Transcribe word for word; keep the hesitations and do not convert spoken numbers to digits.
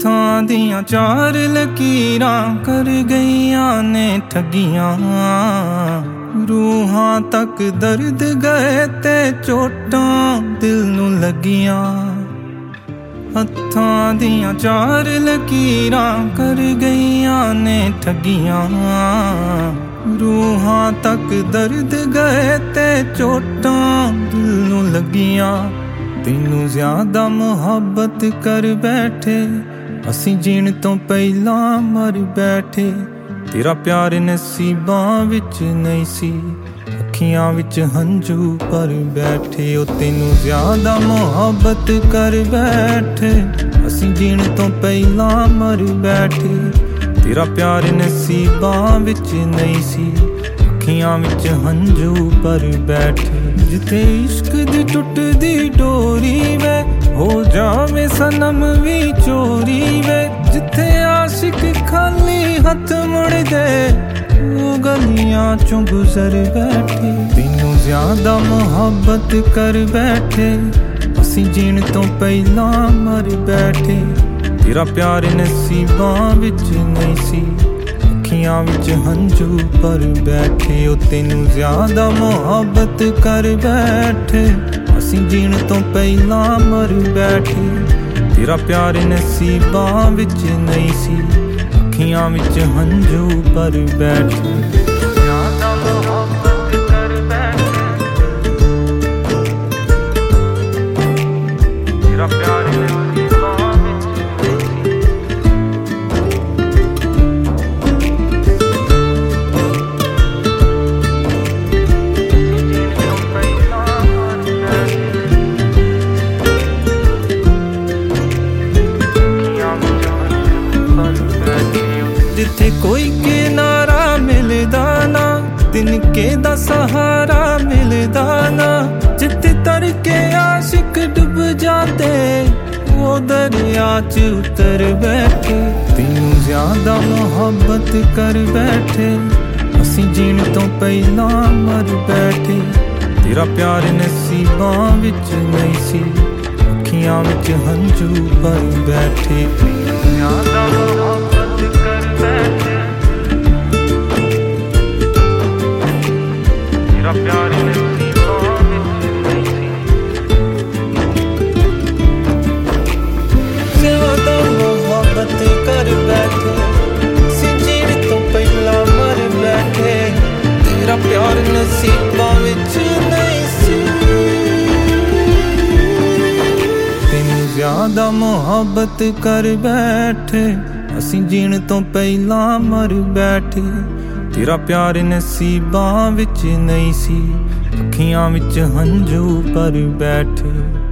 ਹੱਥਾਂ ਦੀਆਂ ਚਾਰ ਲਕੀਰਾਂ ਕਰ ਗਈਆਂ ਨੇ ਠੱਗੀਆਂ। ਰੂਹਾਂ ਤੱਕ ਦਰਦ ਗਏ ਤੇ ਚੋਟਾਂ ਦਿਲ ਨੂੰ ਲੱਗੀਆਂ। ਹੱਥਾਂ ਦੀਆਂ ਚਾਰ ਲਕੀਰਾਂ ਕਰ ਗਈਆਂ ਨੇ ਠੱਗੀਆਂ। ਰੂਹਾਂ ਤੱਕ ਦਰਦ ਗਏ ਤੇ ਚੋਟਾਂ ਦਿਲ ਨੂੰ ਲੱਗੀਆਂ। ਤੈਨੂੰ ਜ਼ਿਆਦਾ ਮੁਹੱਬਤ ਕਰ ਬੈਠੇ ਅਸੀਂ ਜੀਣ ਤੋਂ ਪਹਿਲਾਂ ਮਰ ਬੈਠੇ। ਤੇਰਾ ਪਿਆਰ ਨਸੀਬਾਂ ਵਿੱਚ ਨਹੀਂ ਸੀ, ਅੱਖੀਆਂ ਵਿੱਚ ਹੰਝੂ ਭਰ ਬੈਠੇ। ਉਹ ਤੈਨੂੰ ਜ਼ਿਆਦਾ ਮੁਹੱਬਤ ਕਰ ਬੈਠੇ ਅਸੀਂ ਜੀਣ ਤੋਂ ਪਹਿਲਾਂ ਮਰ ਬੈਠੇ। ਤੇਰਾ ਪਿਆਰ ਨਸੀਬਾਂ ਵਿੱਚ ਨਹੀਂ ਸੀ, ਅੱਖੀਆਂ ਵਿੱਚ ਹੰਝੂ ਭਰ ਬੈਠੇ। ਜਿੱਥੇ ਇਸ਼ਕ ਦੀ ਟੁੱਟਦੀ ਡੋਰੀ ਵੇ ਹੋ ਜਾਵੇ ਸਨਮ ਵੀ ਚੋਰੀ ਵੇ। ਜਿੱਥੇ ਆਸ਼ਿਕ ਖਾਲੀ ਹੱਥ ਮੁੜਦੇ ਉਹ ਗਲੀਆਂ ਚੋਂ ਗੁਜ਼ਰ ਬੈਠੇ। ਤੈਨੂੰ ਜ਼ਿਆਦਾ ਮੁਹੱਬਤ ਕਰ ਬੈਠੇ ਅਸੀਂ ਜੀਣ ਤੋਂ ਪਹਿਲਾਂ ਮਰ ਬੈਠੇ। ਤੇਰਾ ਪਿਆਰ ਨਸੀਬਾਂ ਵਿੱਚ ਨਹੀਂ ਸੀ, ਅੱਖੀਆਂ ਵਿੱਚ ਹੰਝੂ ਭਰ ਬੈਠੇ। ਉਹ ਤੈਨੂੰ ਜ਼ਿਆਦਾ ਮੁਹੱਬਤ ਕਰ ਬੈਠੇ ਅਸੀਂ ਜੀਣ ਤੋਂ ਪਹਿਲਾਂ ਮਰ ਬੈਠੇ। ਤੇਰਾ ਪਿਆਰ ਨਸੀਬਾਂ ਵਿੱਚ ਨਹੀਂ ਸੀ, ਅੱਖੀਆਂ ਵਿੱਚ ਹੰਝੂ ਭਰ ਬੈਠੇ। ਜ਼ਿਆਦਾ ਮੁਹੱਬਤ ਕਰ ਬੈਠੇ ਤੇਰਾ ਪਿਆਰ ਜਿੱਥੇ ਕੋਈ ਕਿਨਾਰਾ ਮਿਲਦਾ ਨਾ, ਤਿਨਕੇ ਦਾ ਸਹਾਰਾ ਮਿਲਦਾ ਨਾ। ਜਿੱਥੇ ਤਰ ਕੇ ਆਸ਼ਿਕ ਡੁੱਬ ਜਾਂਦੇ ਉਹ ਦਰਿਆ 'ਚ ਉਤਰ ਬੈਠੇ। ਤੈਨੂੰ ਜ਼ਿਆਦਾ ਮੁਹੱਬਤ ਕਰ ਬੈਠੇ ਅਸੀਂ ਜੀਣ ਤੋਂ ਪਹਿਲਾਂ ਮਰ ਬੈਠੇ। ਤੇਰਾ ਪਿਆਰ ਨਸੀਬਾਂ ਵਿੱਚ ਨਹੀਂ ਸੀ, ਅੱਖੀਆਂ ਵਿੱਚ ਹੰਝੂ ਭਰ ਬੈਠੇ। ਜ਼ਿਆਦਾ ਮੁਹੱਬਤ ਕਰ ਬੈਠੇ ਤੇਰਾ ਪਿਆਰ ਨਸੀਬਾਂ ਵਿੱਚ ਨਹੀਂ ਸੀ। ਜ਼ਿਆਦਾ ਮੁਹੱਬਤ ਕਰ ਬੈਠੇ ਅਸੀਂ ਜੀਣ ਤੋਂ ਪਹਿਲਾਂ ਮਰ ਬੈਠੇ। ਤੇਰਾ ਪਿਆਰ ਨਸੀਬਾਂ ਵਿੱਚ ਨਹੀਂ ਸੀ। ਤੈਨੂੰ ਜ਼ਿਆਦਾ ਮੁਹੱਬਤ ਕਰ ਬੈਠੇ ਅਸੀਂ ਜੀਣ ਤੋਂ ਪਹਿਲਾਂ ਮਰ ਬੈਠੇ। ਤੇਰਾ ਪਿਆਰ ਨਸੀਬਾਂ ਵਿੱਚ ਨਹੀਂ ਸੀ, ਅੱਖੀਆਂ ਵਿੱਚ ਹੰਝੂ ਭਰ ਬੈਠੇ।